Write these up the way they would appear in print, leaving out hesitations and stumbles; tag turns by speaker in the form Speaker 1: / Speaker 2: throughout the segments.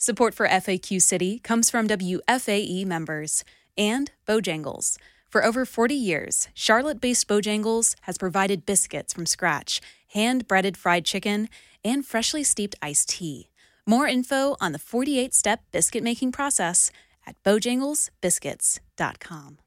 Speaker 1: Support for FAQ City comes from WFAE members and Bojangles. For over 40 years, Charlotte-based Bojangles has provided biscuits from scratch, hand-breaded fried chicken, and freshly steeped iced tea. More info on the 48-step biscuit-making process at bojanglesbiscuits.com.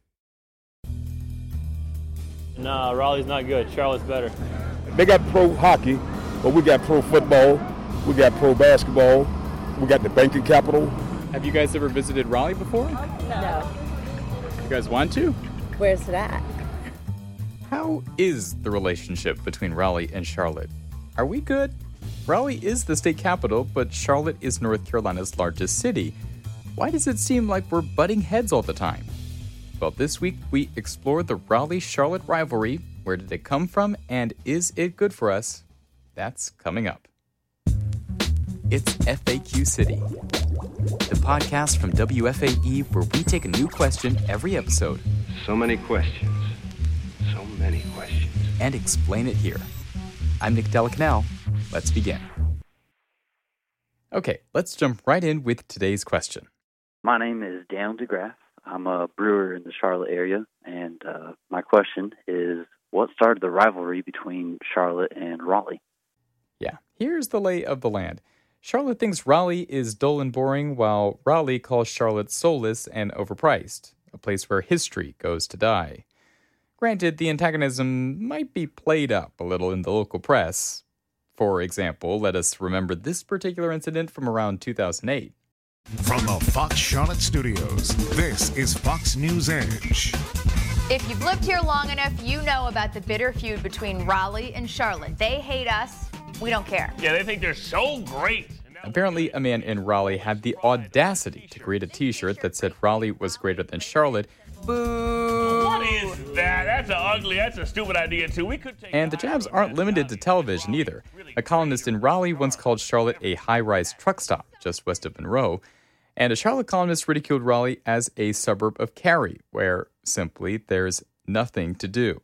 Speaker 2: Nah, Raleigh's not good. Charlotte's better.
Speaker 3: They got pro hockey, but we got pro football, we got pro basketball, we got the banking capital.
Speaker 4: Have you guys ever visited Raleigh before?
Speaker 5: No.
Speaker 4: You guys want to?
Speaker 5: Where's it at?
Speaker 4: How is the relationship between Raleigh and Charlotte? Are we good? Raleigh is the state capital, but Charlotte is North Carolina's largest city. Why does it seem like we're butting heads all the time? Well, this week we explore the Raleigh-Charlotte rivalry. Where did it come from, and is it good for us? That's coming up. It's FAQ City, the podcast from WFAE where we take a new question every episode.
Speaker 6: So many questions. So many questions.
Speaker 4: And explain it here. I'm Nick Delacanal. Let's begin. Okay, let's jump right in with today's question.
Speaker 7: My name is Dan DeGraff. I'm a brewer in the Charlotte area, and my question is, what started the rivalry between Charlotte and Raleigh?
Speaker 4: Yeah, here's the lay of the land. Charlotte thinks Raleigh is dull and boring, while Raleigh calls Charlotte soulless and overpriced, a place where history goes to die. Granted, the antagonism might be played up a little in the local press. For example, let us remember this particular incident from around 2008.
Speaker 8: From the Fox Charlotte Studios, this is Fox News Edge.
Speaker 9: If you've lived here long enough, you know about the bitter feud between Raleigh and Charlotte. They hate us. We don't care.
Speaker 2: Yeah, they think they're so great.
Speaker 4: Apparently, a man in Raleigh had the audacity to create a t-shirt that said Raleigh was greater than Charlotte. Boo!
Speaker 2: What is that? That's a stupid idea, too.
Speaker 4: And the jabs aren't limited to television either. A columnist in Raleigh once called Charlotte a high-rise truck stop just west of Monroe. And a Charlotte columnist ridiculed Raleigh as a suburb of Cary, where, simply, there's nothing to do.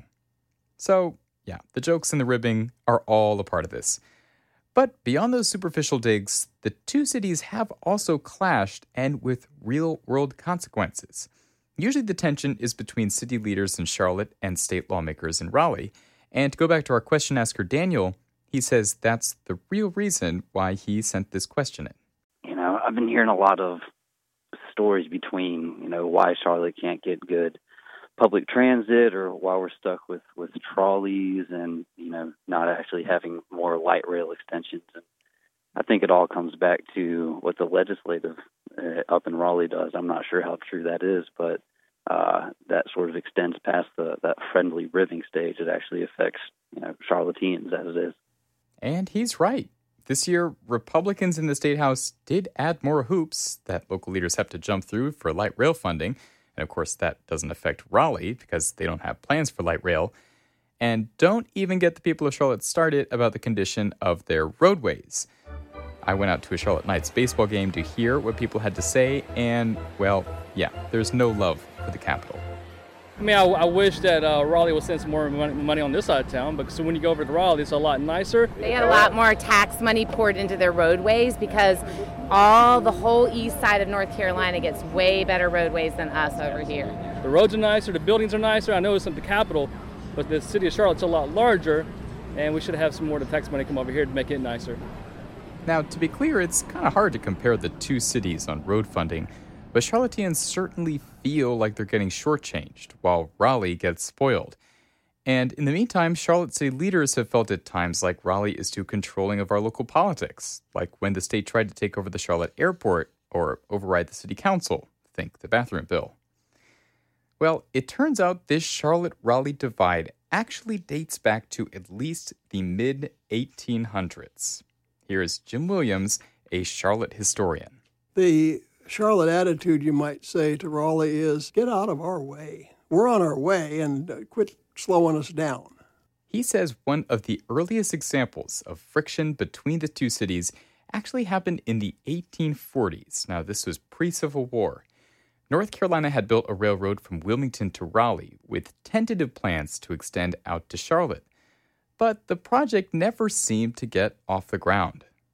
Speaker 4: So, yeah, the jokes and the ribbing are all a part of this. But beyond those superficial digs, the two cities have also clashed, and with real-world consequences. Usually the tension is between city leaders in Charlotte and state lawmakers in Raleigh. And to go back to our question asker Daniel, he says that's the real reason why he sent this question in.
Speaker 7: I've been hearing a lot of stories between, why Charlotte can't get good public transit or why we're stuck with trolleys and, not actually having more light rail extensions. And I think it all comes back to what the legislative up in Raleigh does. I'm not sure how true that is, but that sort of extends past that friendly ribbing stage. It actually affects, Charlotteans as it is.
Speaker 4: And he's right. This year, Republicans in the State House did add more hoops that local leaders have to jump through for light rail funding. And of course, that doesn't affect Raleigh because they don't have plans for light rail. And don't even get the people of Charlotte started about the condition of their roadways. I went out to a Charlotte Knights baseball game to hear what people had to say, and, well, yeah, there's no love for the capital.
Speaker 10: I mean, I wish that Raleigh would send some more money on this side of town, but so when you go over to Raleigh, it's a lot nicer.
Speaker 5: They had a lot more tax money poured into their roadways because the whole east side of North Carolina gets way better roadways than us over here.
Speaker 10: The roads are nicer, the buildings are nicer. I know it's not the capital, but the city of Charlotte's a lot larger, and we should have some more of the tax money come over here to make it nicer.
Speaker 4: Now, to be clear, it's kind of hard to compare the two cities on road funding, but Charlotteans certainly feel like they're getting shortchanged, while Raleigh gets spoiled. And in the meantime, Charlotte city leaders have felt at times like Raleigh is too controlling of our local politics, like when the state tried to take over the Charlotte airport or override the city council, think the bathroom bill. Well, it turns out this Charlotte-Raleigh divide actually dates back to at least the mid-1800s. Here's Jim Williams, a Charlotte historian.
Speaker 11: The Charlotte attitude, you might say, to Raleigh is, get out of our way. We're on our way, and quit slowing us down.
Speaker 4: He says one of the earliest examples of friction between the two cities actually happened in the 1840s. Now, this was pre-Civil War. North Carolina had built a railroad from Wilmington to Raleigh with tentative plans to extend out to Charlotte. But the project never seemed to get off the ground.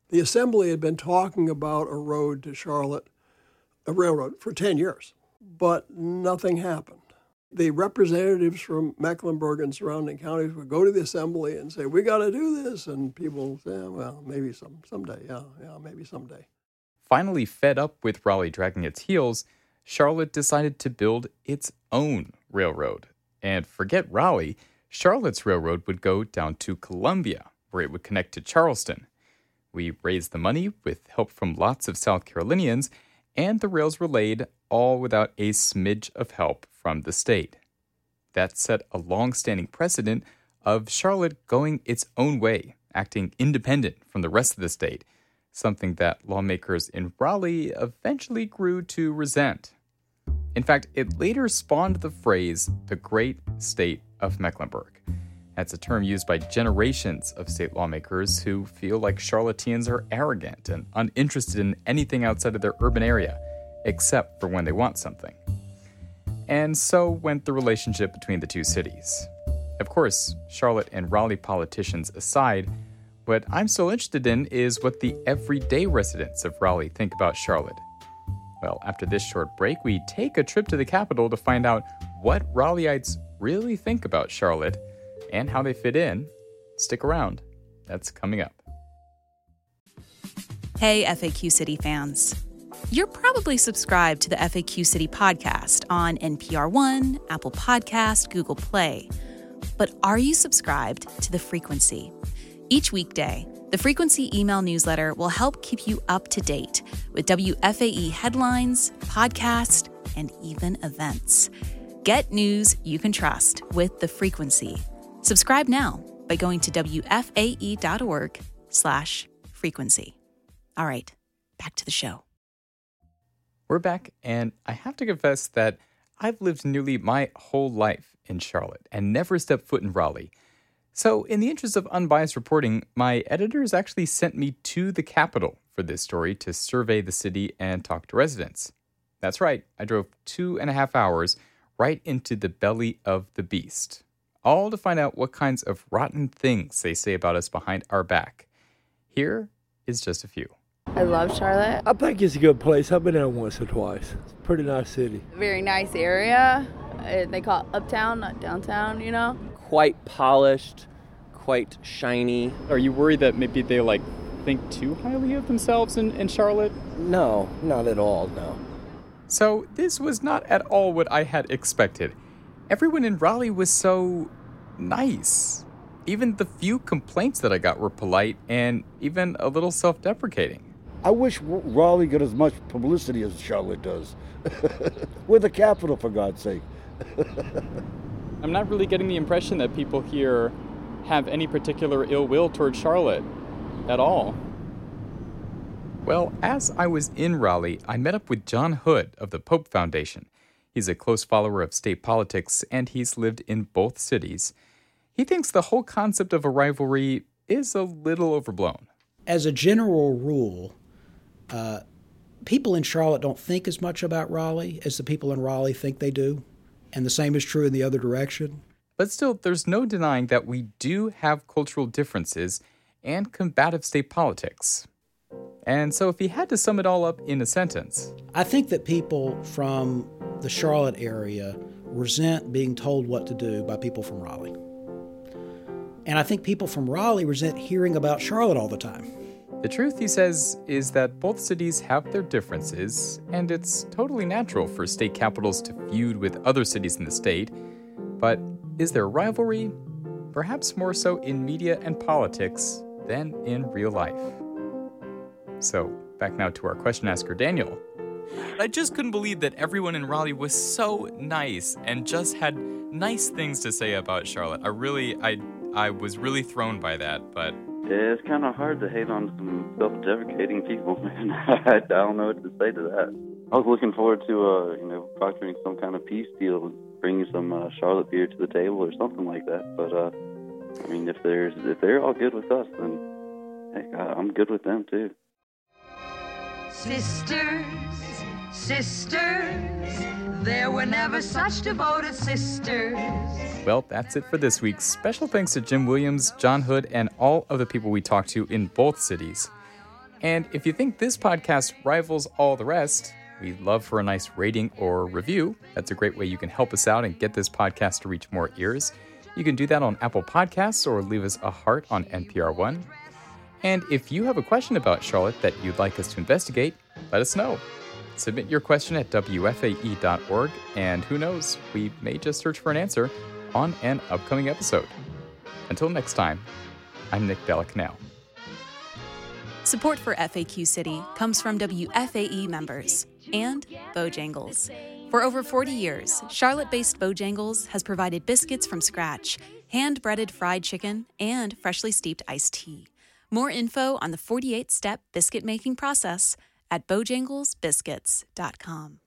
Speaker 11: The Assembly had been talking about a road to Charlotte, a railroad, for 10 years, but nothing happened. The representatives from Mecklenburg and surrounding counties would go to the Assembly and say, we got to do this. And people would say, well, maybe someday. Yeah, maybe someday.
Speaker 4: Finally fed up with Raleigh dragging its heels, Charlotte decided to build its own railroad. And forget Raleigh, Charlotte's railroad would go down to Columbia, where it would connect to Charleston. We raised the money with help from lots of South Carolinians, and the rails were laid, all without a smidge of help from the state. That set a long-standing precedent of Charlotte going its own way, acting independent from the rest of the state, something that lawmakers in Raleigh eventually grew to resent. In fact, it later spawned the phrase, the Great State of Mecklenburg. That's a term used by generations of state lawmakers who feel like Charlotteans are arrogant and uninterested in anything outside of their urban area, except for when they want something. And so went the relationship between the two cities. Of course, Charlotte and Raleigh politicians aside, what I'm still interested in is what the everyday residents of Raleigh think about Charlotte. Well, after this short break, we take a trip to the capital to find out what Raleigheites really think about Charlotte and how they fit in. Stick around. That's coming up.
Speaker 1: Hey, FAQ City fans. You're probably subscribed to the FAQ City podcast on NPR One, Apple Podcast, Google Play. But are you subscribed to The Frequency? Each weekday, The Frequency email newsletter will help keep you up to date with WFAE headlines, podcasts, and even events. Get news you can trust with The Frequency. Subscribe now by going to WFAE.org/frequency. All right, back to the show.
Speaker 4: We're back, and I have to confess that I've lived nearly my whole life in Charlotte and never stepped foot in Raleigh. So, in the interest of unbiased reporting, my editors actually sent me to the capital for this story to survey the city and talk to residents. That's right, I drove 2.5 hours right into the belly of the beast, all to find out what kinds of rotten things they say about us behind our back. Here is just a few.
Speaker 12: I love Charlotte.
Speaker 13: I think it's a good place. I've been there once or twice. It's a pretty nice city.
Speaker 12: Very nice area. They call it uptown, not downtown, you know?
Speaker 14: Quite polished, quite shiny.
Speaker 4: Are you worried that maybe they think too highly of themselves in Charlotte?
Speaker 14: No, not at all, no.
Speaker 4: So this was not at all what I had expected. Everyone in Raleigh was so nice. Even the few complaints that I got were polite and even a little self-deprecating.
Speaker 15: I wish Raleigh got as much publicity as Charlotte does. We're the capital, for God's sake.
Speaker 4: I'm not really getting the impression that people here have any particular ill will toward Charlotte at all. Well, as I was in Raleigh, I met up with John Hood of the Pope Foundation. He's a close follower of state politics, and he's lived in both cities. He thinks the whole concept of a rivalry is a little overblown.
Speaker 16: As a general rule, people in Charlotte don't think as much about Raleigh as the people in Raleigh think they do, and the same is true in the other direction.
Speaker 4: But still, there's no denying that we do have cultural differences and combative state politics. And so if he had to sum it all up in a sentence...
Speaker 16: I think that people from the Charlotte area resent being told what to do by people from Raleigh. And I think people from Raleigh resent hearing about Charlotte all the time.
Speaker 4: The truth, he says, is that both cities have their differences, and it's totally natural for state capitals to feud with other cities in the state. But is there rivalry? Perhaps more so in media and politics than in real life. So, back now to our question asker, Daniel. I just couldn't believe that everyone in Raleigh was so nice and just had nice things to say about Charlotte. I was really thrown by that, but...
Speaker 7: Yeah, it's kind of hard to hate on some self-deprecating people, man. I don't know what to say to that. I was looking forward to, proctoring some kind of peace deal, bringing some Charlotte beer to the table or something like that. But, if they're all good with us, then, heck, I'm good with them, too.
Speaker 17: Sisters, there were never such devoted sisters.
Speaker 4: Well, that's it for this week. Special thanks to Jim Williams, John Hood, and all of the people we talked to in both cities. And if you think this podcast rivals all the rest, we'd love for a nice rating or review. That's a great way you can help us out and get this podcast to reach more ears. You can do that on Apple Podcasts or leave us a heart on NPR One. And if you have a question about Charlotte that you'd like us to investigate, let us know. Submit your question at WFAE.org, and who knows, we may just search for an answer on an upcoming episode. Until next time, I'm Nick Della Canal.
Speaker 1: Support for FAQ City comes from WFAE members and Bojangles. For over 40 years, Charlotte-based Bojangles has provided biscuits from scratch, hand-breaded fried chicken, and freshly steeped iced tea. More info on the 48-step biscuit-making process at bojanglesbiscuits.com.